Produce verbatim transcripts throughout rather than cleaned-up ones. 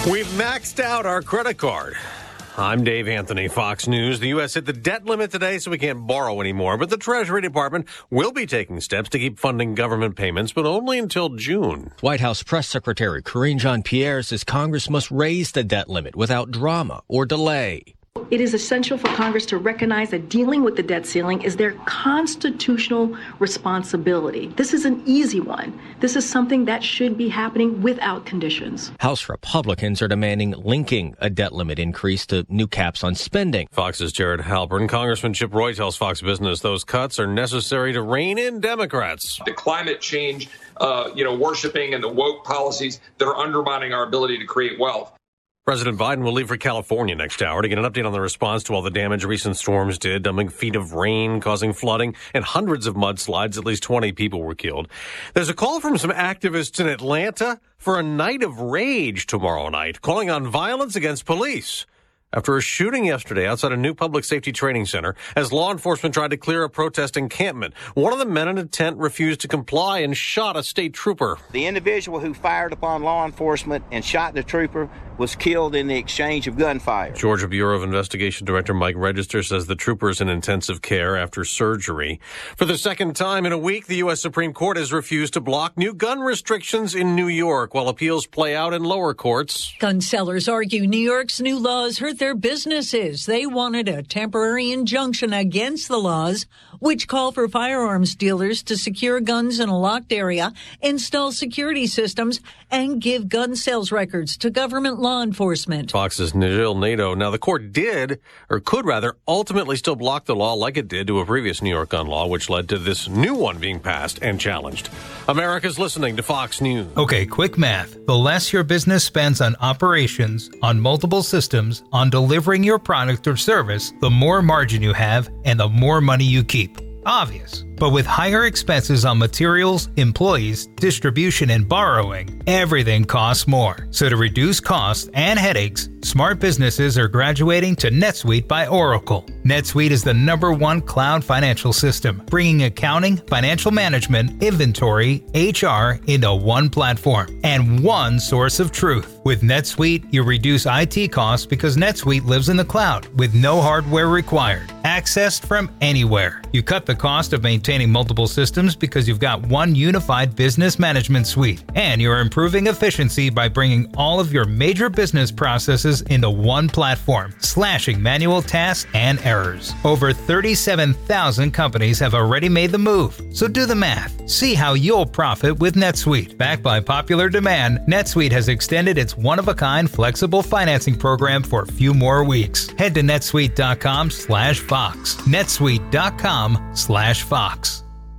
We've maxed out our credit card. I'm Dave Anthony, Fox News. The U S hit the debt limit today, so we can't borrow anymore. But the Treasury Department will be taking steps to keep funding government payments, but only until June. White House Press Secretary Karine Jean-Pierre says Congress must raise the debt limit without drama or delay. It is essential for Congress to recognize that dealing with the debt ceiling is their constitutional responsibility. This is an easy one. This is something that should be happening without conditions. House Republicans are demanding linking a debt limit increase to new caps on spending. Fox's Jared Halpern. Congressman Chip Roy tells Fox Business those cuts are necessary to rein in Democrats. The climate change, uh, you know, worshiping and the woke policies that are undermining our ability to create wealth. President Biden will leave for California next hour to get an update on the response to all the damage recent storms did, dumping feet of rain, causing flooding, and hundreds of mudslides. At least twenty people were killed. There's a call from some activists in Atlanta for a night of rage tomorrow night, calling on violence against police after a shooting yesterday outside a new public safety training center as law enforcement tried to clear a protest encampment. One of the men in a tent refused to comply and shot a state trooper. The individual who fired upon law enforcement and shot the trooper was killed in the exchange of gunfire. Georgia Bureau of Investigation Director Mike Register says the trooper is in intensive care after surgery. For the second time in a week, the U S Supreme Court has refused to block new gun restrictions in New York while appeals play out in lower courts. Gun sellers argue New York's new laws hurt their businesses. They wanted a temporary injunction against the laws, which call for firearms dealers to secure guns in a locked area, install security systems, and give gun sales records to government law enforcement. Fox's Nigel Nato. Now, the court did, or could rather, ultimately still block the law like it did to a previous New York gun law, which led to this new one being passed and challenged. America's listening to Fox News. Okay, quick math. The less your business spends on operations, on multiple systems, on delivering your product or service, the more margin you have and the more money you keep. Obvious. But with higher expenses on materials, employees, distribution, and borrowing, everything costs more. So to reduce costs and headaches, smart businesses are graduating to NetSuite by Oracle. NetSuite is the number one cloud financial system, bringing accounting, financial management, inventory, H R into one platform and one source of truth. With NetSuite, you reduce I T costs because NetSuite lives in the cloud with no hardware required, accessed from anywhere. You cut the cost of maintaining multiple systems because you've got one unified business management suite, and you're improving efficiency by bringing all of your major business processes into one platform, slashing manual tasks and errors. Over thirty-seven thousand companies have already made the move, so do the math. See how you'll profit with NetSuite. Backed by popular demand, NetSuite has extended its one-of-a-kind flexible financing program for a few more weeks. Head to netsuite.com slash Fox. netsuite.com slash Fox.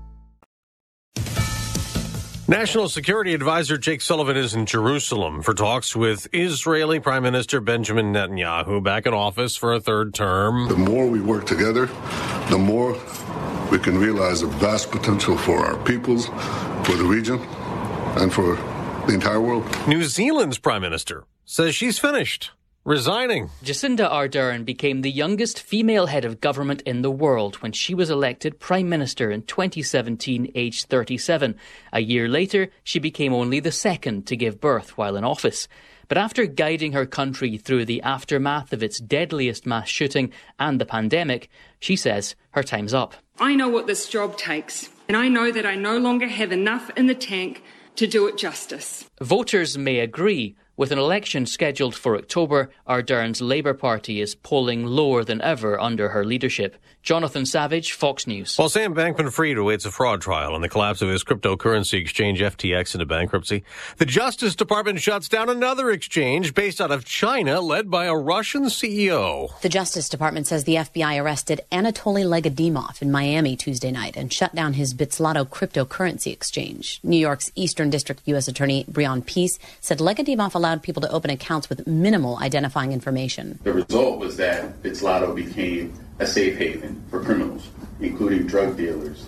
National Security Advisor Jake Sullivan is in Jerusalem for talks with Israeli Prime Minister Benjamin Netanyahu, back in office for a third term. The more we work together, the more we can realize the vast potential for our peoples, for the region, and for the entire world. New Zealand's Prime Minister says she's finished, resigning. Jacinda Ardern became the youngest female head of government in the world when she was elected Prime Minister in twenty seventeen, aged thirty-seven. A year later, she became only the second to give birth while in office. But after guiding her country through the aftermath of its deadliest mass shooting and the pandemic, she says her time's up. I know what this job takes, and I know that I no longer have enough in the tank to do it justice. Voters may agree. With an election scheduled for October, Ardern's Labour Party is polling lower than ever under her leadership. Jonathan Savage, Fox News. While Sam Bankman-Fried awaits a fraud trial on the collapse of his cryptocurrency exchange F T X into bankruptcy, the Justice Department shuts down another exchange based out of China led by a Russian C E O. The Justice Department says the F B I arrested Anatoly Legadimov in Miami Tuesday night and shut down his Bitslato cryptocurrency exchange. New York's Eastern District U S Attorney Breon Peace said Legadimov allowed people to open accounts with minimal identifying information. The result was that Bitslato became a safe haven for criminals, including drug dealers,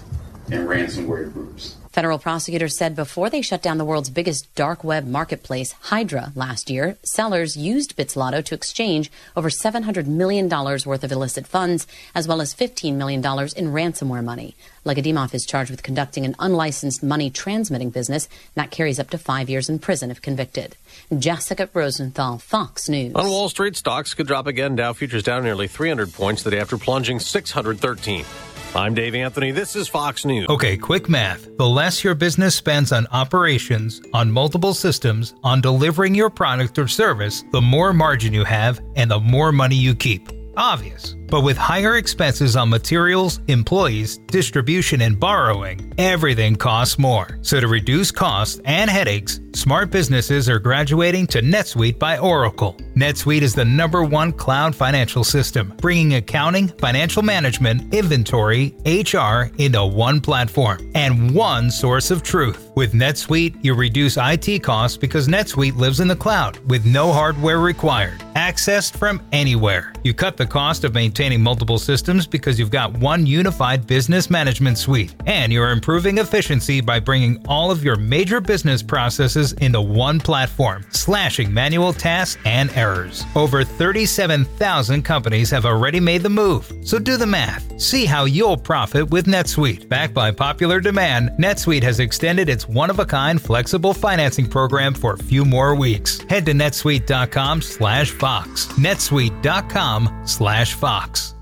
and ransomware groups. Federal prosecutors said before they shut down the world's biggest dark web marketplace, Hydra, last year, sellers used BitSlotto to exchange over seven hundred million dollars worth of illicit funds, as well as fifteen million dollars in ransomware money. Legadimov is charged with conducting an unlicensed money transmitting business, and that carries up to five years in prison if convicted. Jessica Rosenthal, Fox News. On Wall Street, stocks could drop again. Dow futures down nearly three hundred points the day after plunging six hundred thirteen. I'm Dave Anthony. This is Fox News. Okay, quick math. The less your business spends on operations, on multiple systems, on delivering your product or service, the more margin you have and the more money you keep. Obvious. But with higher expenses on materials, employees, distribution, and borrowing, everything costs more. So to reduce costs and headaches, smart businesses are graduating to NetSuite by Oracle. NetSuite is the number one cloud financial system, bringing accounting, financial management, inventory, H R into one platform and one source of truth. With NetSuite, you reduce I T costs because NetSuite lives in the cloud with no hardware required, accessed from anywhere. You cut the cost of maintaining multiple systems because you've got one unified business management suite, and you're improving efficiency by bringing all of your major business processes into one platform, slashing manual tasks and errors. Over thirty-seven thousand companies have already made the move, so do the math. See how you'll profit with NetSuite. Backed by popular demand, NetSuite has extended its one-of-a-kind flexible financing program for a few more weeks. Head to netsuite dot com slash Fox. netsuite dot com slash Fox.